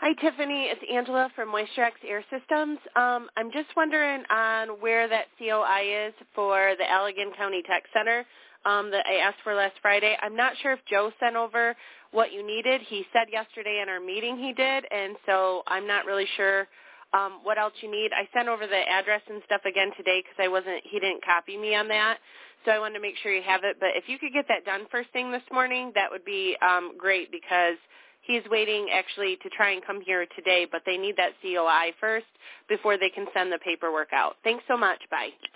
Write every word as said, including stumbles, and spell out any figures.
Hi, Tiffany. It's Angela from MoistureX Air Systems. Um, I'm just wondering on where that C O I is for the Allegan County Tech Center um, that I asked for last Friday. I'm not sure if Joe sent over what you needed. He said yesterday in our meeting he did, and so I'm not really sure um, what else you need. I sent over the address and stuff again today because I wasn't. He didn't copy me on that, so I wanted to make sure you have it. But if you could get that done first thing this morning, that would be um, great because he's waiting actually to try and come here today, but they need that C O I first before they can send the paperwork out. Thanks so much. Bye.